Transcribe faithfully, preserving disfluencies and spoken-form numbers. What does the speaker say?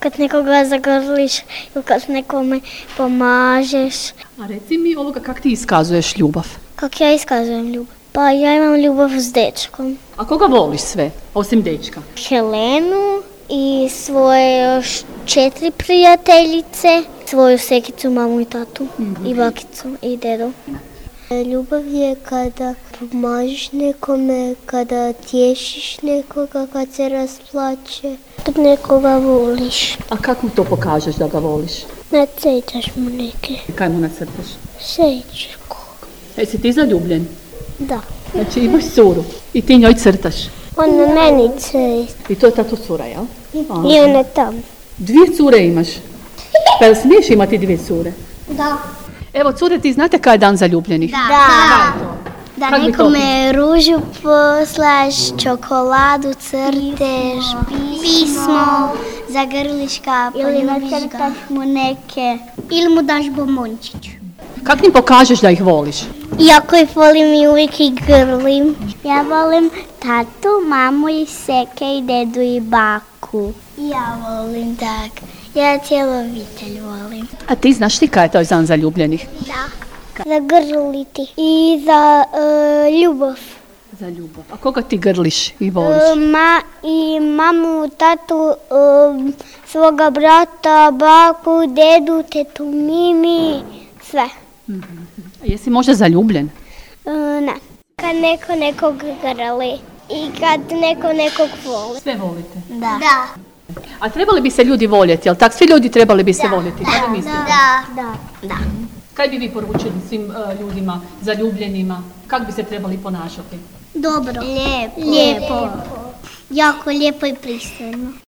Kad nekoga zagrliš ili kad nekome pomažeš. A reci mi ovoga, kak ti iskazuješ ljubav? Kako ja iskazujem ljubav? Pa ja imam ljubav s dečkom. A koga voliš sve, osim dečka? Helenu i svoje još četiri prijateljice, svoju sekicu, mamu i tatu, mm-hmm. i bakicu i dedu. Ljubav je kada pomažeš nekome, kada tješiš nekoga, kad se rasplače, kad nekoga voliš. A kako to pokažeš da ga voliš? Nacrtaš mu neke. Kaj mu nacrtaš? Srećko. Jesi ti zaljubljen? Da. Znači imaš curu i ti njoj crtaš? Ona meni crta. I to je tato cura, jel? I ona tam. Dvije cure imaš? Pa jel smiješ imati dvije cure? Da. Evo, cure, ti znate kaj je dan zaljubljenih? Da. Da. Da Kak nekome ružu poslaš, čokoladu crteš, pismo, zagrliš ga, ili nacrtaš mu neke, ili mu daš bombončić. Kak im pokažeš da ih voliš? Jako ih volim i uvijek ih grlim. Ja volim tatu, mamu i seke i dedu i baku. Ja volim tak. Ja cijelu obitelj volim. A ti znaš ti kaj je to dan zaljubljenih? Da. Za grliti i za uh, ljubav. Za ljubav. A koga ti grliš i voliš? Uh, ma, I mamu, tatu, uh, svoga brata, baku, dedu, tetu Mimi, sve. Mm-hmm. A jesi možda zaljubljen? Uh, ne. Kad neko nekog grli i kad neko nekog voli. Sve volite? Da. Da. A trebali bi se ljudi voljeti, jel tak? Svi ljudi trebali bi se da. voljeti, Da. kada mislite? Da. Da. Da. Kaj bi vi poručili svim uh, ljudima, zaljubljenima, kako bi se trebali ponašati? Dobro. Lijepo. Lijepo. Jako lijepo i pristojno.